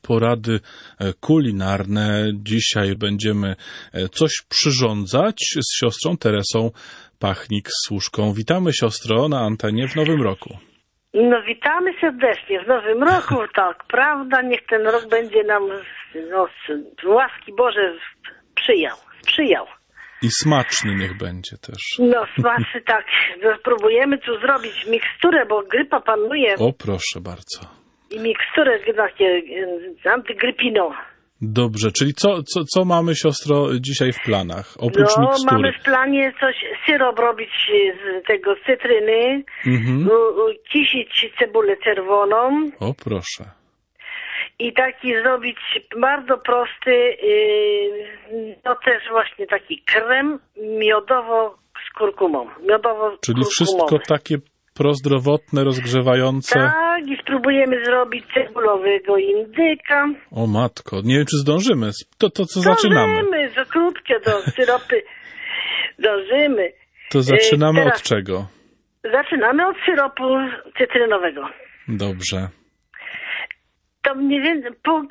porady kulinarne. Dzisiaj będziemy coś przyrządzać z siostrą Teresą Pachnik-Służką. Witamy, siostro, na antenie w Nowym Roku. No witamy serdecznie w Nowym Roku, tak, prawda, niech ten rok będzie nam z łaski Boże sprzyjał. I smaczny niech będzie też. No smaczny, tak, spróbujemy tu zrobić miksturę, bo grypa panuje. O, proszę bardzo. I miksturę takie antygrypiną. Dobrze, czyli co mamy, siostro, dzisiaj w planach, oprócz mikstury? Mamy w planie syrop robić z tego cytryny, kisić cebulę czerwoną. O, proszę. I taki zrobić bardzo prosty, no też właśnie taki krem miodowo z kurkumą. Czyli wszystko takie prozdrowotne, rozgrzewające. Tak, i spróbujemy zrobić cebulowego indyka. O matko, nie wiem czy zdążymy. To co zaczynamy? Zdążymy, za krótkie do syropy dążymy. To zaczynamy od czego? Zaczynamy od syropu cytrynowego. Dobrze. To mniej więcej pół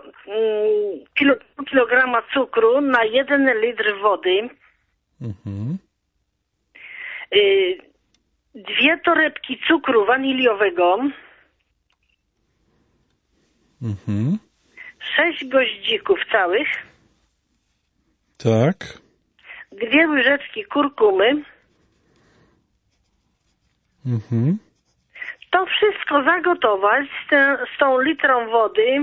kilograma cukru na 1 litr wody. 2 torebki cukru waniliowego. 6 goździków całych. Tak. 2 łyżeczki kurkumy. To wszystko zagotować z tą litrą wody.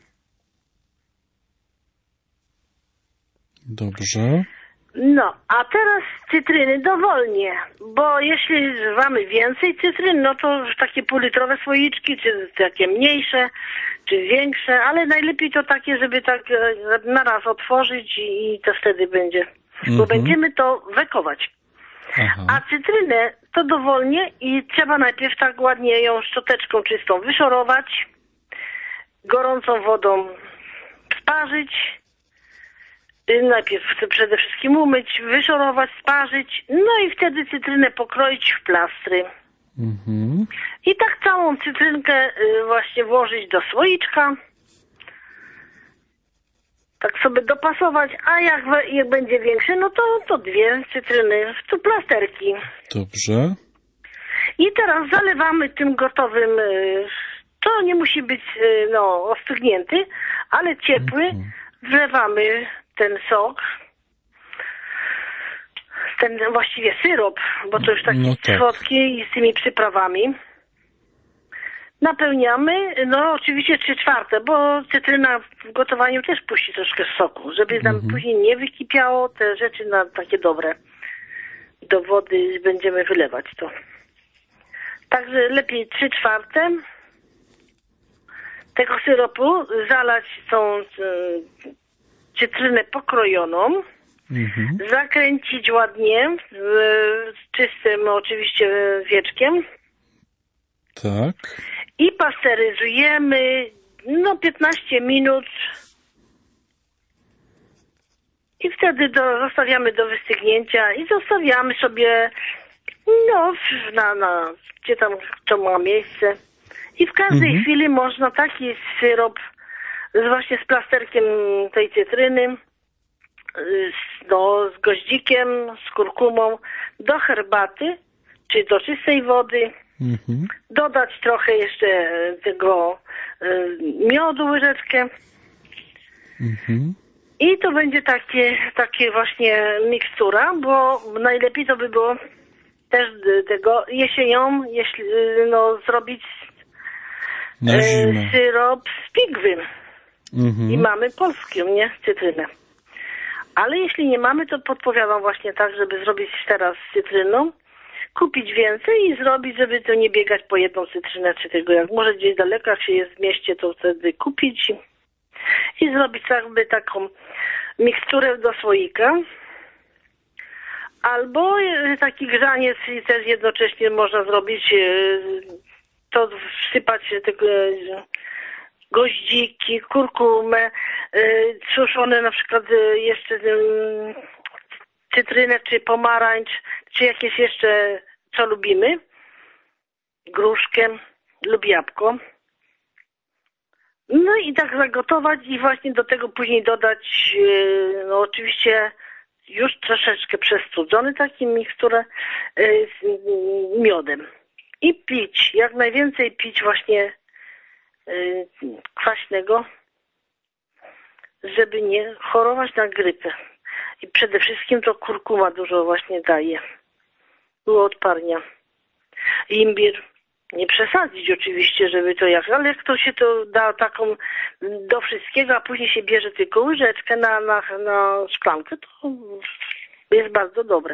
Dobrze. No, a teraz cytryny dowolnie, bo jeśli mamy więcej cytryn, no to już takie półlitrowe słoiczki, czy takie mniejsze, czy większe, ale najlepiej to takie, żeby tak na raz otworzyć i to wtedy będzie, bo będziemy to wekować. Aha. A cytrynę to dowolnie i trzeba najpierw tak ładnie ją szczoteczką czystą wyszorować, gorącą wodą sparzyć, najpierw przede wszystkim umyć, wyszorować, sparzyć, no i wtedy cytrynę pokroić w plastry. I tak całą cytrynkę właśnie włożyć do słoiczka, tak sobie dopasować, a jak będzie większy, no to 2 cytryny w plasterki. Dobrze. I teraz zalewamy tym gotowym, to nie musi być ostygnięty, ale ciepły, wlewamy ten sok, ten właściwie syrop, bo to już taki słodki i z tymi przyprawami. Napełniamy, oczywiście 3/4, bo cytryna w gotowaniu też puści troszkę soku, żeby nam później nie wykipiało te rzeczy na takie dobre. Do wody będziemy wylewać to. Także lepiej 3/4 tego syropu zalać tą cytrynę pokrojoną, zakręcić ładnie czystym oczywiście wieczkiem. Tak. I pasteryzujemy 15 minut i wtedy zostawiamy do wystygnięcia i zostawiamy sobie gdzie tam to ma miejsce. I w każdej chwili można taki syrop właśnie z plasterkiem tej cytryny, z goździkiem, z kurkumą do herbaty czy do czystej wody. Dodać trochę jeszcze tego miodu, łyżeczkę. I to będzie takie właśnie mikstura, bo najlepiej to by było też tego jesienią, jeśli zrobić syrop z pigwy. I mamy polską, nie? Cytrynę. Ale jeśli nie mamy, to podpowiadam właśnie tak, żeby zrobić teraz z cytryną, kupić więcej i zrobić, żeby to nie biegać po jedną cytrynę, czy tego, jak może gdzieś daleko, jak się jest w mieście, to wtedy kupić i zrobić jakby taką miksturę do słoika. Albo taki grzaniec i też jednocześnie można zrobić, to wsypać tego goździki, kurkumę, suszone na przykład jeszcze cytrynę, czy pomarańcz, czy jakieś jeszcze, co lubimy, gruszkę lub jabłko. No i tak zagotować i właśnie do tego później dodać, no oczywiście już troszeczkę przestudzony taki miksturę z miodem. I pić, jak najwięcej pić właśnie kwaśnego, żeby nie chorować na grypę. I przede wszystkim to kurkuma dużo właśnie daje. Uodparnia. Imbir. Nie przesadzić oczywiście, żeby to ale jak to się to da taką do wszystkiego, a później się bierze tylko łyżeczkę na szklankę, to jest bardzo dobre.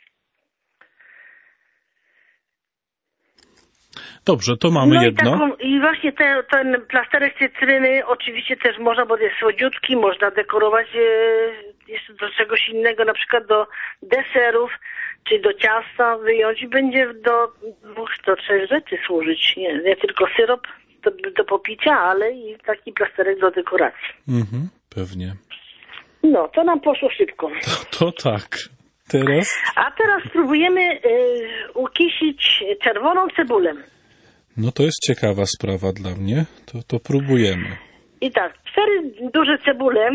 Dobrze, to mamy jedno. I właśnie ten plasterek cytryny oczywiście też można, bo jest słodziutki, można dekorować jeszcze do czegoś innego, na przykład do deserów, czy do ciasta wyjąć i będzie do 2-3 rzeczy służyć. Nie tylko syrop do popicia, ale i taki plasterek do dekoracji. Pewnie. No, to nam poszło szybko. To tak. Teraz? A teraz spróbujemy ukisić czerwoną cebulę. No to jest ciekawa sprawa dla mnie. To próbujemy. I tak, 4 duże cebule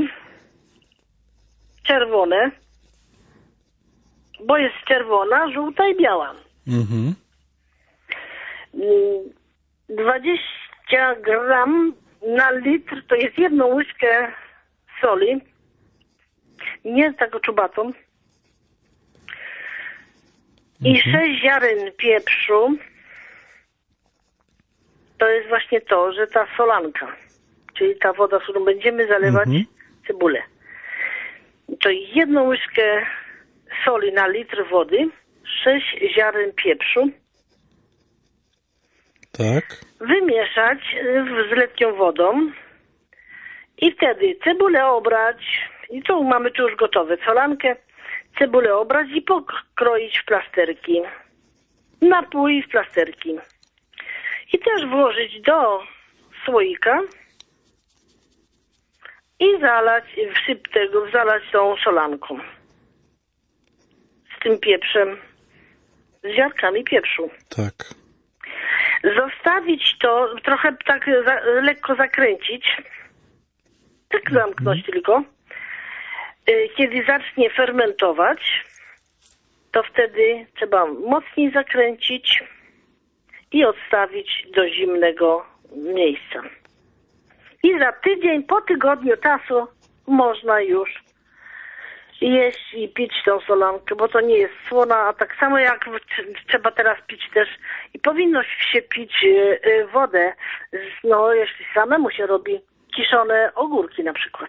czerwone, bo jest czerwona, żółta i biała. 20 gram na litr to jest 1 łyżkę soli, nie taką czubatą, i 6 ziaren pieprzu. To jest właśnie to, że ta solanka, czyli ta woda, z którą będziemy zalewać cebulę, to 1 łyżkę soli na litr wody, 6 ziaren pieprzu. Tak. Wymieszać z lekką wodą i wtedy cebulę obrać i tu mamy już gotowe. Solankę, cebulę obrać i pokroić w plasterki. Napój w plasterki. I też włożyć do słoika i zalać tą solanką. Z tym pieprzem, z ziarnkami pieprzu. Tak. Zostawić to, trochę tak lekko zakręcić, tak zamknąć tylko. Kiedy zacznie fermentować, to wtedy trzeba mocniej zakręcić i odstawić do zimnego miejsca. I za tydzień, po tygodniu czasu można już jeść i pić tą solankę, bo to nie jest słona, a tak samo jak trzeba teraz pić też i powinno się pić wodę, jeśli samemu się robi kiszone ogórki na przykład.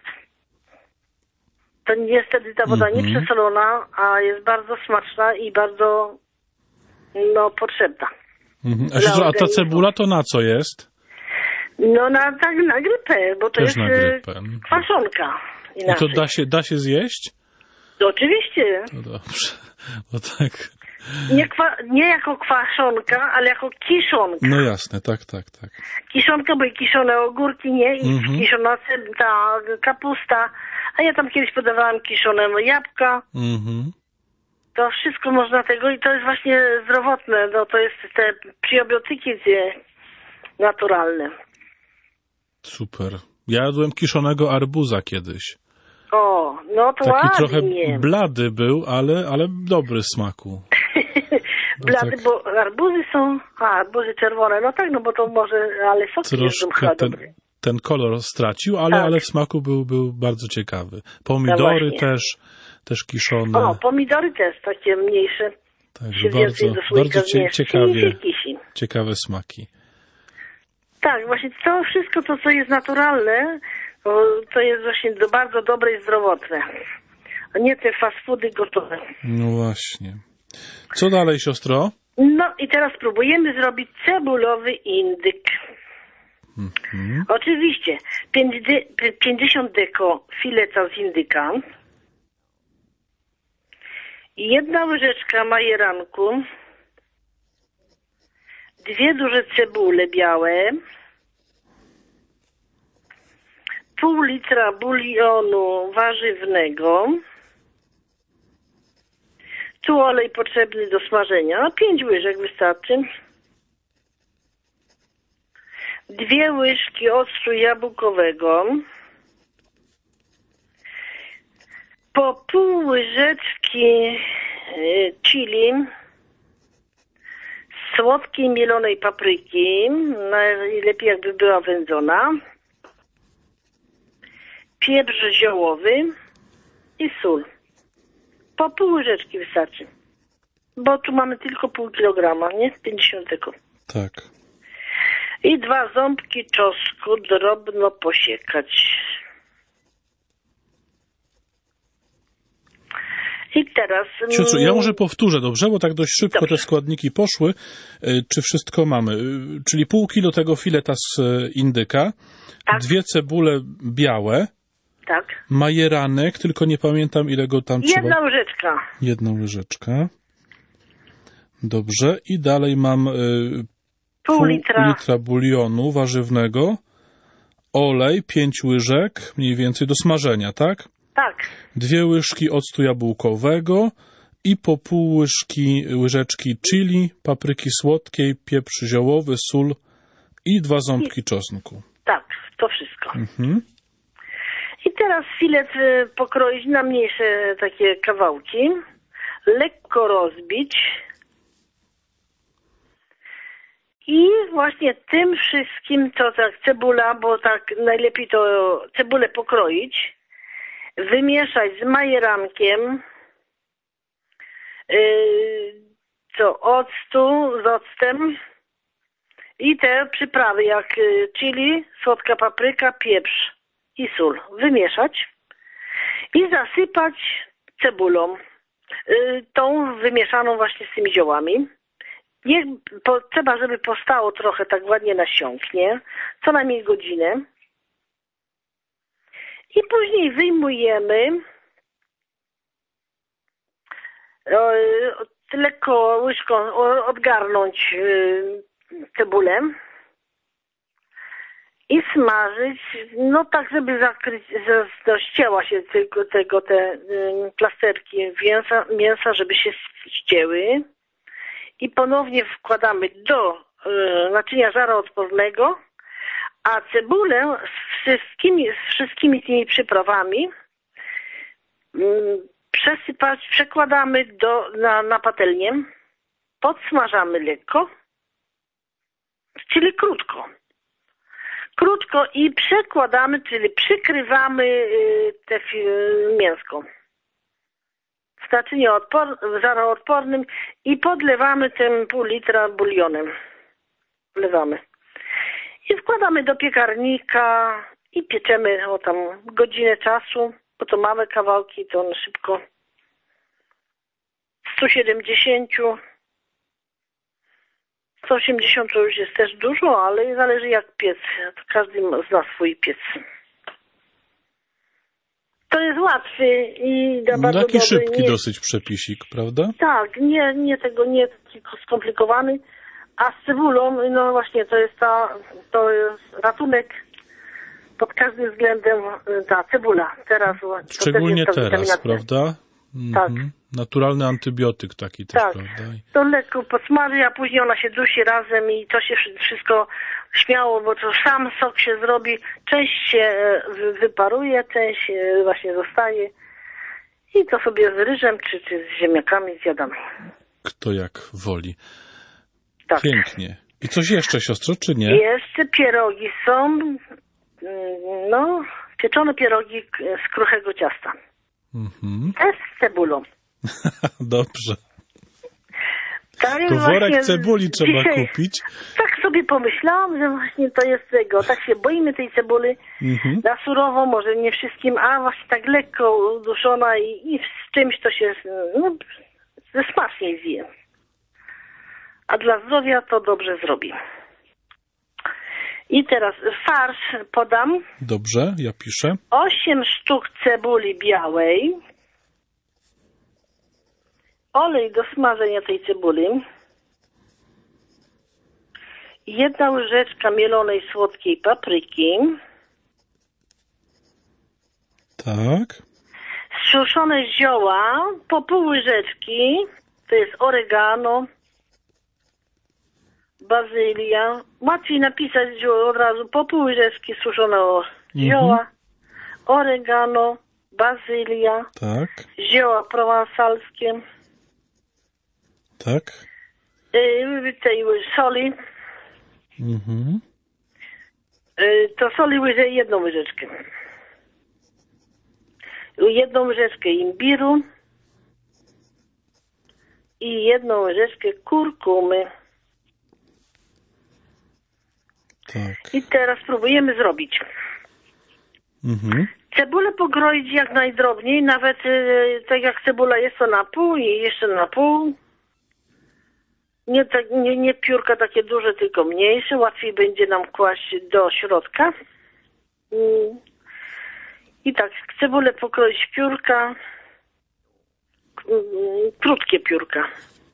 To jest wtedy ta woda nie przesolona, a jest bardzo smaczna i bardzo potrzebna. A ta cebula to na co jest? No na grypę, bo to też jest kwaszonka. Inaczej. I to da się zjeść? To oczywiście. To dobrze, bo tak... Nie jako kwaszonka, ale jako kiszonka. No jasne, tak. Kiszonka, bo i kiszone ogórki, nie? I kiszona ta kapusta. A ja tam kiedyś podawałam kiszone jabłka. To wszystko można tego i to jest właśnie zdrowotne. No to jest te prebiotyki naturalne. Super. Ja jadłem kiszonego arbuza kiedyś. O, no to taki ładnie. Trochę blady był, ale dobry smaku. Blady, tak. Bo arbuzy są... arbuzy czerwone. No tak, no bo to może... Ale soki troszkę ten kolor stracił, ale w smaku był bardzo ciekawy. Pomidory też kiszone. O, pomidory też takie mniejsze. Także bardzo ciekawe smaki. Tak, właśnie to wszystko to, co jest naturalne, to jest właśnie bardzo dobre i zdrowotne. A nie te fast foody gotowe. No właśnie. Co dalej, siostro? No i teraz próbujemy zrobić cebulowy indyk. Oczywiście 50 deko fileta z indyka, 1 łyżeczka majeranku, 2 duże cebule białe, pół litra bulionu warzywnego, tu olej potrzebny do smażenia, 5 łyżek wystarczy, 2 łyżki octu jabłkowego, po pół łyżeczki chili, słodkiej mielonej papryki, najlepiej jakby była wędzona, pieprz ziołowy i sól. Po pół łyżeczki wystarczy, bo tu mamy tylko pół kilograma, nie? 50. Tak. I 2 ząbki czosnku drobno posiekać. I teraz... Siostrzu, ja może powtórzę, dobrze? Bo tak dość szybko te składniki poszły. Czy wszystko mamy? Czyli pół kilo tego fileta z indyka, tak. 2 cebule białe, tak. Majeranek, tylko nie pamiętam ile go tam trzeba. 1 łyżeczka. 1 łyżeczka. Dobrze. I dalej mam pół litra bulionu warzywnego, olej 5 łyżek, mniej więcej do smażenia, tak? Tak. 2 łyżki octu jabłkowego i po pół łyżeczki chili, papryki słodkiej, pieprz ziołowy, sól i 2 ząbki czosnku. Tak, to wszystko. I teraz filet pokroić na mniejsze takie kawałki, lekko rozbić i właśnie tym wszystkim, to tak cebula, bo tak najlepiej to cebulę pokroić, wymieszać z majerankiem, z octem i te przyprawy jak chili, słodka papryka, pieprz i sól. Wymieszać i zasypać cebulą, tą wymieszaną właśnie z tymi ziołami. Trzeba, żeby postało trochę tak ładnie nasiąknie, co najmniej godzinę. I później wyjmujemy, lekko łyżką odgarnąć cebulę i smażyć, no tak, żeby zakryć, ścięła się tylko te plasterki mięsa, żeby się ścięły. I ponownie wkładamy do naczynia żaroodpornego, a cebulę z wszystkimi tymi przyprawami przekładamy na patelnię, podsmażamy lekko, czyli krótko. Krótko i przekładamy, czyli przykrywamy te mięsko w naczyniu żaroodpornym i podlewamy tym pół litra bulionem. Wlewamy. I wkładamy do piekarnika i pieczemy tam godzinę czasu, bo to małe kawałki, to one szybko. 170, 180 to już jest też dużo, ale zależy jak piec. Każdy zna swój piec. To jest łatwy i bardzo taki dobry. Szybki dosyć przepisik, prawda? Tak, nie tylko skomplikowany. A z cebulą, no właśnie, to jest ratunek pod każdym względem, ta cebula. Teraz, szczególnie teraz, prawda? Tak. Naturalny antybiotyk taki też, tak. Prawda? To lekko podsmaży, a później ona się dusi razem i to się wszystko śmiało, bo to sam sok się zrobi. Część się wyparuje, część właśnie zostaje. I to sobie z ryżem czy z ziemniakami zjadamy. Kto jak woli. Tak. Pięknie. I coś jeszcze, siostro, czy nie? Jeszcze pierogi są, pieczone pierogi z kruchego ciasta. Też z cebulą. Dobrze. Tak, to worek cebuli trzeba kupić. Tak sobie pomyślałam, że właśnie to jest tego. Tak się boimy tej cebuli. Na surowo, może nie wszystkim, a właśnie tak lekko uduszona i z czymś to się smaczniej zje. A dla zdrowia to dobrze zrobi. I teraz farsz podam. Dobrze, ja piszę. 8 sztuk cebuli białej. Olej do smażenia tej cebuli. 1 łyżeczka mielonej słodkiej papryki. Tak. Suszone zioła po pół łyżeczki. To jest oregano, bazylia. Łatwiej napisać od razu po pół łyżeczki suszonego zioła, oregano, bazylia, tak, zioła prowansalskie, tak, tej soli. To soli jedną łyżeczkę. Jedną łyżeczkę imbiru i jedną łyżeczkę kurkumy. tak. I teraz spróbujemy zrobić. Cebulę pokroić jak najdrobniej, nawet tak jak cebula jest to na pół i jeszcze na pół. Nie piórka takie duże, tylko mniejsze. Łatwiej będzie nam kłaść do środka. I tak, cebulę pokroić w piórka. Krótkie piórka.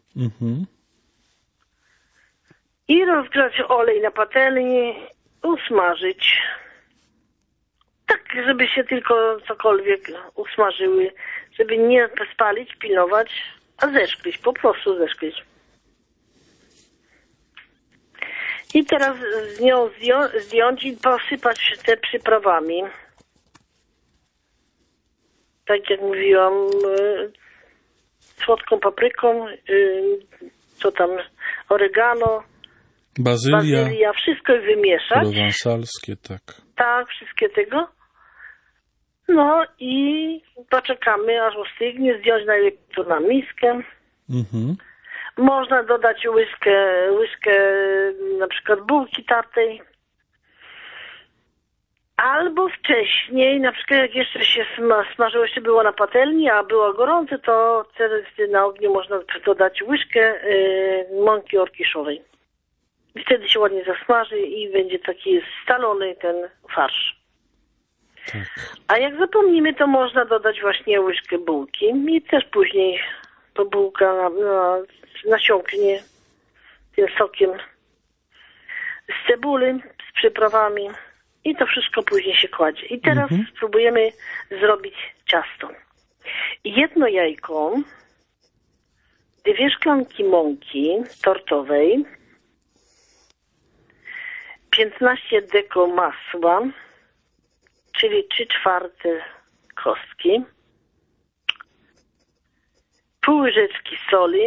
I rozgrzać olej na patelni, usmażyć. Tak, żeby się tylko cokolwiek usmażyły, żeby nie spalić, pilnować, a zeszklić, po prostu zeszklić. I teraz z nią zdjąć i posypać te przyprawami. Tak jak mówiłam, słodką papryką, co tam, oregano, bazylia, wszystko wymieszać. Prowansalskie, tak. Tak, wszystkie tego. No i poczekamy, aż ostygnie, zdjąć najlepiej to na miskę. Można dodać łyżkę na przykład bułki tartej. Albo wcześniej, na przykład jak jeszcze się smażyło, jeszcze było na patelni, a było gorące, to wtedy na ogniu można dodać łyżkę mąki orkiszowej. I wtedy się ładnie zasmaży i będzie taki stalony ten farsz. Tak. A jak zapomnimy, to można dodać właśnie łyżkę bułki i też później to bułka nasiąknie tym sokiem z cebuli, z przyprawami i to wszystko później się kładzie. I teraz spróbujemy zrobić ciasto. Jedno jajko, 2 szklanki mąki tortowej, 15 deko masła, czyli 3/4 kostki, pół łyżeczki soli,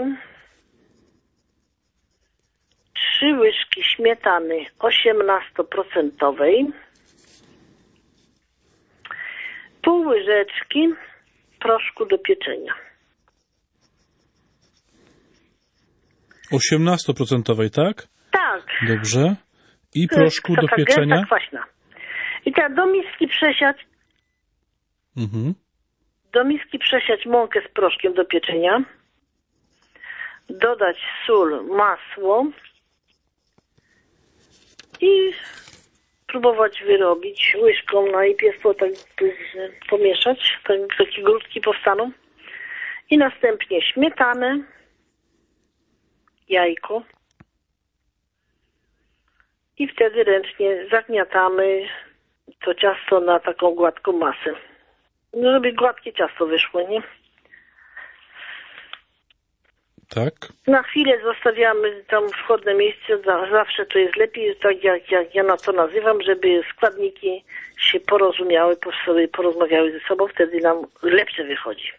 3 łyżki śmietany 18%, pół łyżeczki proszku do pieczenia. 18%, tak? Tak. Dobrze. I proszku do pieczenia? Gęsta, kwaśna. I teraz do miski przesiać. Do miski przesiać mąkę z proszkiem do pieczenia. Dodać sól, masło. I próbować wyrobić łyżką. Najpierw tak pomieszać. Tak, takie grudki powstaną. I następnie śmietanę. Jajko. I wtedy ręcznie zagniatamy to ciasto na taką gładką masę. No, żeby gładkie ciasto wyszło, nie? Tak. Na chwilę zostawiamy tam wchodne miejsce, zawsze to jest lepiej, tak jak ja na to nazywam, żeby składniki się porozumiały, sobie porozmawiały ze sobą, wtedy nam lepsze wychodzi.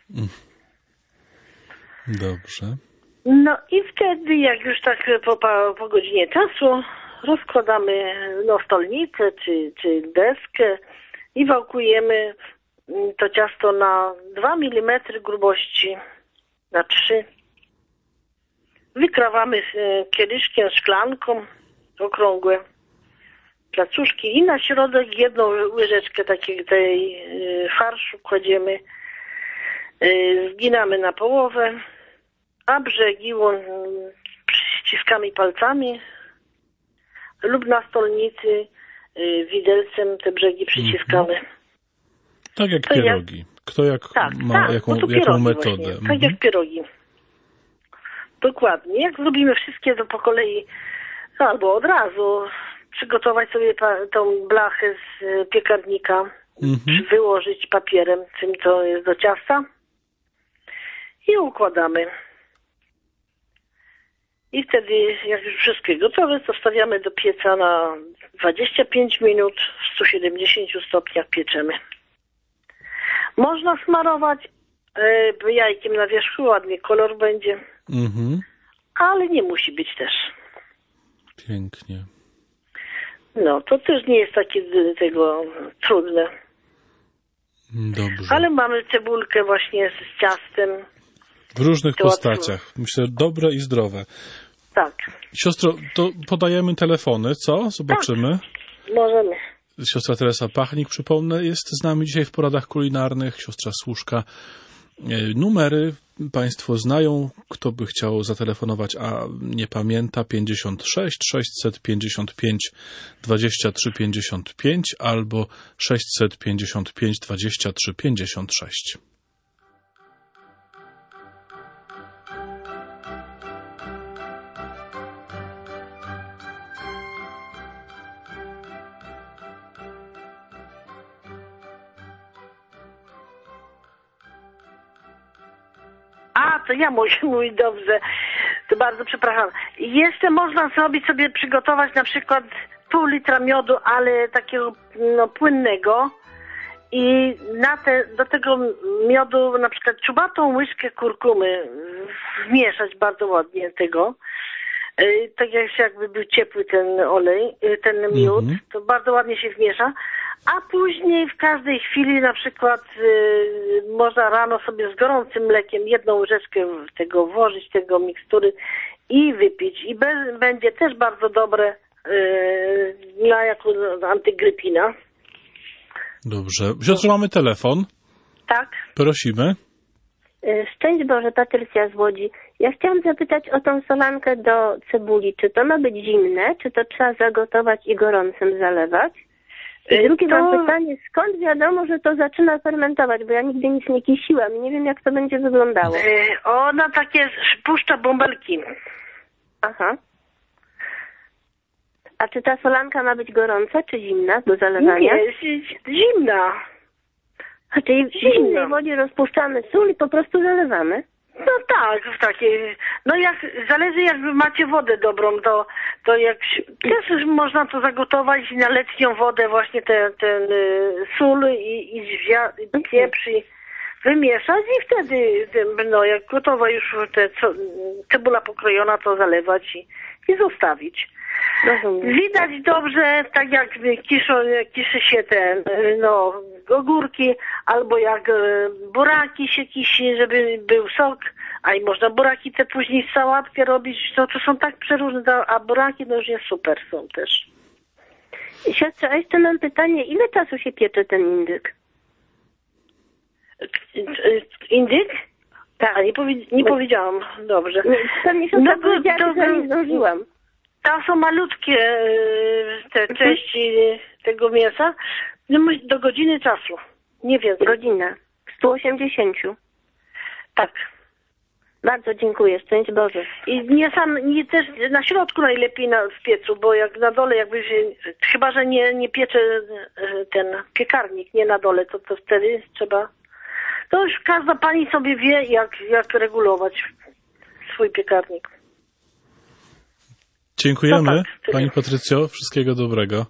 Dobrze. No i wtedy, jak już tak po godzinie czasu, rozkładamy stolnicę czy deskę i wałkujemy to ciasto na 2 mm grubości, na 3. Wykrawamy kieliszkiem, szklanką okrągłe placuszki i na środek 1 łyżeczkę tej farszu kładziemy, zginamy na połowę, a brzegi ściskamy palcami lub na stolnicy widelcem te brzegi przyciskamy. Tak jak pierogi. Kto jaką metodę. Właśnie, tak jak pierogi. Dokładnie. Jak zrobimy wszystkie to po kolei, albo od razu przygotować sobie tą blachę z piekarnika, wyłożyć papierem, czym to jest do ciasta i układamy. I wtedy, jak już wszystko jest gotowe, to stawiamy do pieca na 25 minut w 170 stopniach pieczemy. Można smarować jajkiem na wierzchu, ładnie kolor będzie, ale nie musi być też. Pięknie. No, to też nie jest takie tego trudne. Dobrze. Ale mamy cebulkę właśnie z ciastem. W różnych postaciach. Myślę, dobre i zdrowe. Tak. Siostro, to podajemy telefony, co? Zobaczymy. Tak, możemy. Siostra Teresa Pachnik, przypomnę, jest z nami dzisiaj w poradach kulinarnych. Siostra Służka. Numery Państwo znają. Kto by chciał zatelefonować, a nie pamięta, 56 655 23 55 albo 655 23 56. To ja mój dobrze. To bardzo przepraszam. Jeszcze można sobie przygotować na przykład pół litra miodu, ale takiego płynnego. I do tego miodu na przykład czubatą łyżkę kurkumy wmieszać bardzo ładnie tego. Tak jakby był ciepły ten olej, ten miód, to bardzo ładnie się wmiesza. A później w każdej chwili na przykład można rano sobie z gorącym mlekiem jedną łyżeczkę tego włożyć, tego mikstury i wypić. I będzie też bardzo dobre jako antygrypina. Dobrze. Siostro, mamy telefon. Tak. Prosimy. Szczęść Boże, Patrycja z Łodzi. Ja chciałam zapytać o tą solankę do cebuli. Czy to ma być zimne, czy to trzeba zagotować i gorącym zalewać? I drugie mam pytanie, skąd wiadomo, że to zaczyna fermentować, bo ja nigdy nic nie kisiłam i nie wiem, jak to będzie wyglądało. Ona takie puszcza bąbelki. Aha. A czy ta solanka ma być gorąca, czy zimna do zalewania? Nie, zimna. Czyli w zimnej wodzie rozpuszczamy sól i po prostu zalewamy? No tak, w takiej, zależy jakby macie wodę dobrą, to jak też można to zagotować na letnią wodę właśnie ten sól i pieprz i wymieszać i wtedy jak gotowa już cebula pokrojona, to zalewać i zostawić. Rozumiem. Widać dobrze, tak jak kiszy się ogórki, albo jak buraki się kisi, żeby był sok, a i można buraki te później z sałatkę robić, to są tak przeróżne, a buraki już jest super są też. Siostra, a jeszcze mam pytanie, ile czasu się piecze ten indyk? Indyk? Tak, nie powiedziałam dobrze. Pewnie siostra powiedziała, że nie zdążyłam. Tam są malutkie te części tego mięsa do godziny czasu, nie więcej. Godzina. 180. Tak. Bardzo dziękuję, szczęść Boże. I nie też na środku najlepiej w piecu, bo jak na dole jakby się, chyba że nie piecze ten piekarnik, nie na dole, to wtedy trzeba, to już każda pani sobie wie jak regulować swój piekarnik. Dziękujemy, Pani Patrycjo. Wszystkiego dobrego.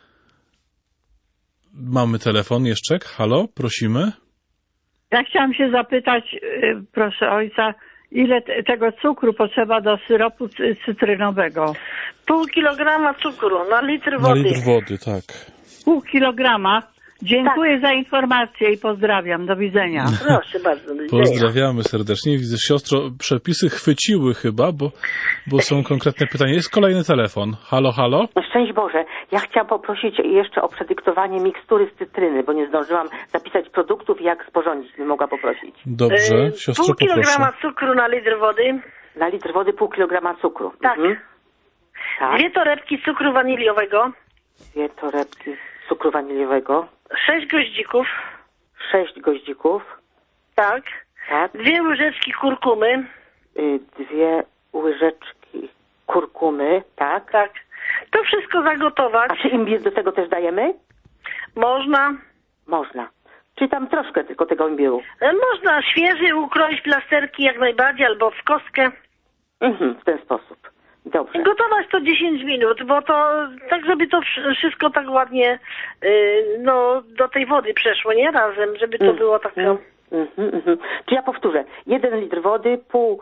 Mamy telefon jeszcze. Halo, prosimy. Ja chciałam się zapytać, proszę ojca, ile tego cukru potrzeba do syropu cytrynowego? 0,5 kilograma cukru na litr wody. Na litr wody, tak. 0,5 kilograma. Dziękuję za informację i pozdrawiam. Do widzenia. Proszę bardzo. Do widzenia. Pozdrawiamy serdecznie. Widzę, siostro, przepisy chwyciły chyba, bo są konkretne pytania. Jest kolejny telefon. Halo, halo? Szczęść Boże. Ja chciałam poprosić jeszcze o przedyktowanie mikstury z cytryny, bo nie zdążyłam zapisać produktów i jak sporządzić, bym mogła poprosić. Dobrze, siostro, 0,5 kilograma cukru na litr wody. Na litr wody 0,5 kilograma cukru. Tak. Tak. 2 torebki cukru waniliowego. 2 torebki cukru waniliowego. 6 goździków. 6 goździków. Tak. Tak. 2 łyżeczki kurkumy. 2 łyżeczki kurkumy, tak. Tak. To wszystko zagotować. A czy imbir do tego też dajemy? Można. Można. Czy tam troszkę tylko tego imbiru? Można świeży ukroić plasterki jak najbardziej, albo w kostkę. W ten sposób. Dobrze. Gotować to 10 minut, bo to tak, żeby to wszystko tak ładnie do tej wody przeszło, nie? Razem, żeby to było tak... Czy ja powtórzę, 1 litr wody, pół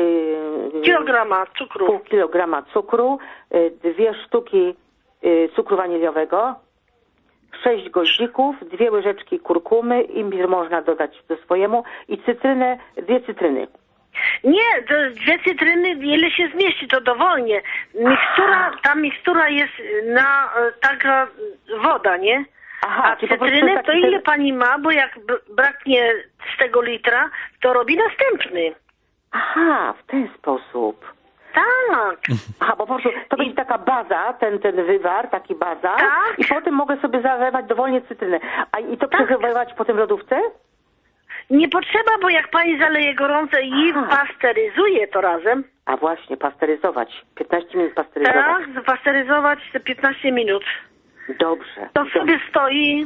kilograma cukru, 2 sztuki cukru waniliowego, 6 goździków, 2 łyżeczki kurkumy, imbir można dodać do swojemu i 2 cytryny. Nie, 2 cytryny, ile się zmieści, to dowolnie. Ta mikstura jest taka woda, nie? A cytryny to ile pani ma, bo jak braknie z tego litra, to robi następny. Aha, w ten sposób. Tak. Aha, bo po prostu to będzie taka baza, ten wywar, taki baza. Tak. I potem mogę sobie zalewać dowolnie cytrynę. I to przechowywać potem w lodówce? Nie potrzeba, bo jak pani zaleje gorące i pasteryzuje to razem. A właśnie, pasteryzować. 15 minut pasteryzować. Tak, pasteryzować te 15 minut. Dobrze. To sobie stoi...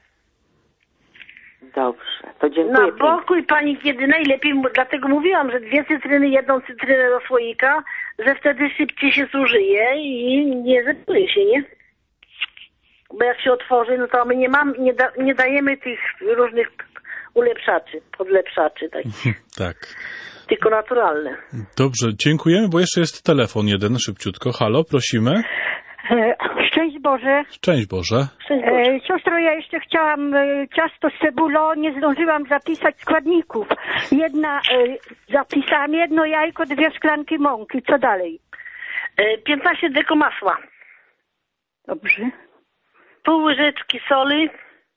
Dobrze, to dziękuję. Na boku i pani kiedy najlepiej, dlatego mówiłam, że 2 cytryny, 1 cytrynę do słoika, że wtedy szybciej się zużyje i nie zepsuje się, nie? Bo jak się otworzy, no to my nie dajemy tych różnych podlepszaczy takich. Tak. Tylko naturalne. Dobrze, dziękujemy, bo jeszcze jest telefon jeden, szybciutko. Halo, prosimy. Szczęść Boże. Szczęść Boże. Siostro, ja jeszcze chciałam ciasto z cebulą, nie zdążyłam zapisać składników. Zapisałam 1 jajko, 2 szklanki mąki. Co dalej? 15 deko masła. Dobrze. Pół łyżeczki soli.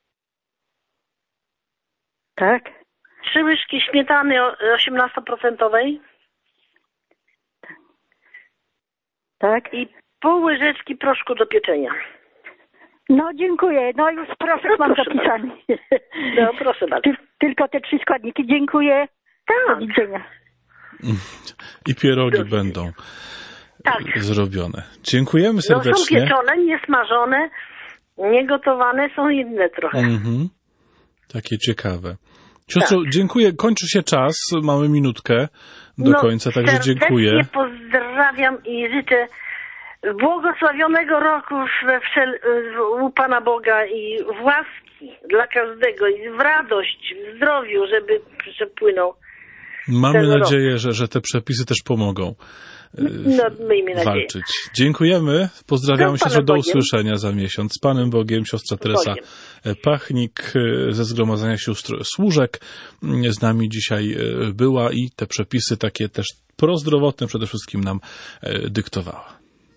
Tak. 3 łyżki śmietany 18%. Tak. I pół łyżeczki proszku do pieczenia. No dziękuję. No już proszek mam zapisany. No proszę bardzo. Tylko te 3 składniki. Dziękuję. Tak. Do widzenia. I pierogi będą zrobione. Dziękujemy serdecznie. No, są pieczone, nie smażone, nie gotowane, są inne trochę. Takie ciekawe. Siostro, dziękuję. Kończy się czas. Mamy minutkę do końca, także dziękuję. Serdecznie pozdrawiam i życzę błogosławionego roku u Pana Boga i w łaski dla każdego i w radość, w zdrowiu, żeby przepłynął. Mamy nadzieję, że te przepisy też pomogą miejmy nadzieję. walczyć. Dziękujemy. Pozdrawiamy się, do usłyszenia za miesiąc. Z Panem Bogiem, siostra Teresa Pachnik ze Zgromadzenia Sióstr Służek z nami dzisiaj była i te przepisy takie też prozdrowotne przede wszystkim nam dyktowała.